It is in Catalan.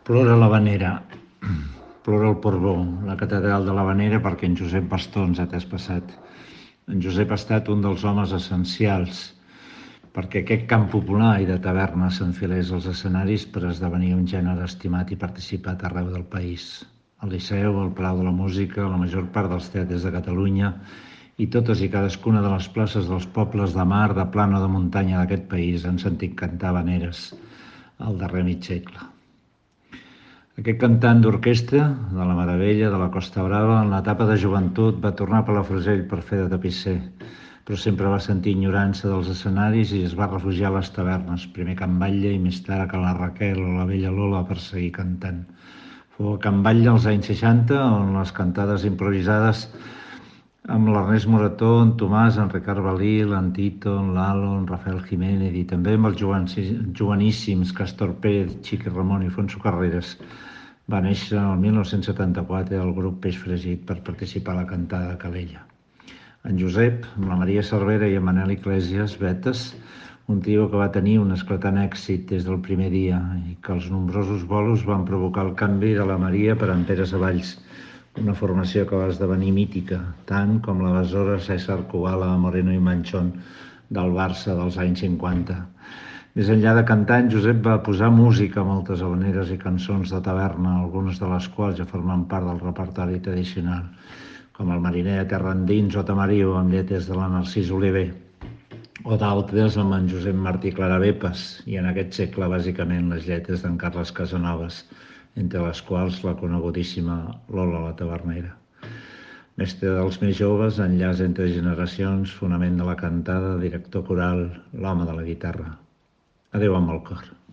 Plora l'Havanera, plora el Portbó, la catedral de l'Havanera, perquè en Josep Pastor ens ha traspassat. En Josep ha estat un dels homes essencials perquè aquest cant popular i de taverna s'enfilés als escenaris per esdevenir un gènere estimat i participat arreu del país. Al Liceu, al Palau de la Música, la major part dels teatres de Catalunya i totes i cadascuna de les places dels pobles de mar, de plana o de muntanya d'aquest país han sentit cantar habaneres al darrer mig segle. Aquest cantant d'orquestra, de la Meravella, de la Costa Brava, en l'etapa de joventut va tornar a Palafrugell per fer de tapisser, però sempre va sentir ignorança dels escenaris i es va refugiar a les tavernes, primer a Can Batlle i més tard a Can la Raquel o la Vella Lola per seguir cantant. Fou a Can Batlle als anys 60, on les cantades improvisades amb l'Ernest Morató, en Tomàs, en Ricard Balí, l'en Tito, en Lalo, en Rafael Jiménez i també amb els joveníssims Castor Pérez, Chiqui Ramon i Fonso Carreras. Va néixer el 1974 el grup Peix Fregit per participar a la cantada de Calella. En Josep, amb la Maria Cervera i en Manel Iglesias, Betes, un trio que va tenir un esclatant èxit des del primer dia i que els nombrosos bolos van provocar el canvi de la Maria per en Pere Savalls, una formació que va esdevenir mítica, tant com l'aleshores César Kubala, Moreno i Manchón del Barça dels anys 50. Més enllà de cantar, en Josep va posar música a moltes habaneres i cançons de taverna, algunes de les quals ja formen part del repertori tradicional, com el Mariner de Terra Endins o Tamariu amb lletres de la Narcís Oliver, o d'altres amb en Josep Martí Claravepes, i en aquest segle bàsicament les lletres d'en Carles Casanovas, entre les quals la conegudíssima Lola la Tavernera. Mestre dels més joves, enllaç entre generacions, fonament de la cantada, director coral, l'home de la guitarra. Adéu amb el cor.